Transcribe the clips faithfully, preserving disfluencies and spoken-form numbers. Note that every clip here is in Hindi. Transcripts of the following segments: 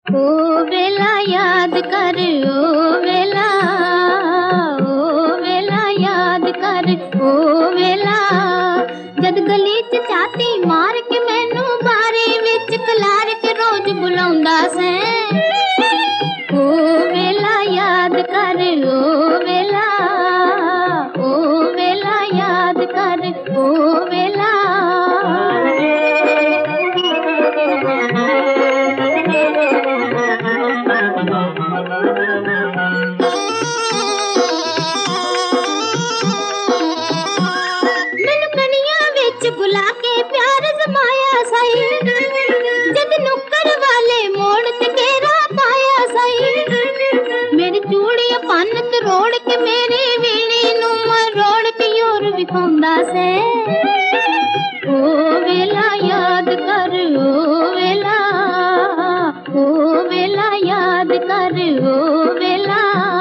ओ वेला याद कर, ओ वेला, ओ वेला याद कर, ओ वेला जद गली च चाती मार के मैनू बारी विच खलार के रोज बुलाउंदा से। ओ वेला याद कर, ओ वेला, ओ वेला याद कर, ओ वेला। बुला के प्यार जमाया सही, जद नुक्कर वाले मोड़ ते घेरा पाया सही। मेरी चूड़ी पन्नत रोड़ के मेरी वीणी नू मरोड़ के योर विखाउंदा से। ओ वेला याद कर, ओ वेला, ओ वेला याद कर, ओ वेला।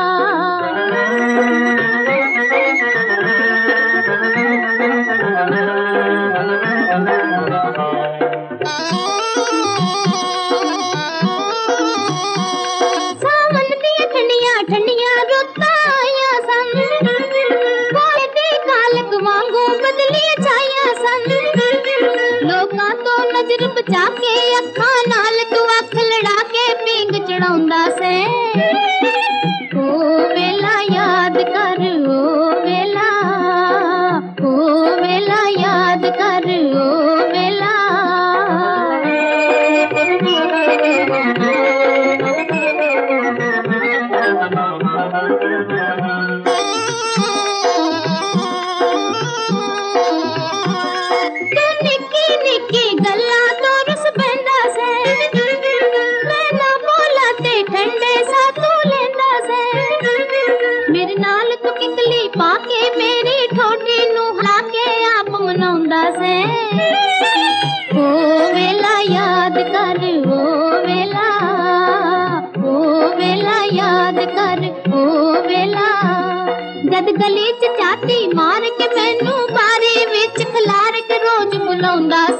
सावन दी ठंडियां ठंडियां रुत्तां आईयां सन, कोले दी कालक वांगू बदली छाईयां सन। लोकां तो नजर बचा के अखां नाल तू अख लड़ा के पींग चढ़ाउंदा से। ओ वेला याद कर, ओ वेला, ओ वेला याद कर, ओ वेला। निक्की निक्की गल्ला तो रुस पैंदा से, मैं ना बोला ते ठंडे सा तू लेंदा से। मेरे नाल तू किकली पाके मेरी ठोडी नू हला के आप मनाउंदा से। ओ वेला याद कर, ओ वेला, ओ वेला याद कर, ओ वेला जद गली च चाती मार के मैनू बारी विच खलार के रोज बुलाउंदा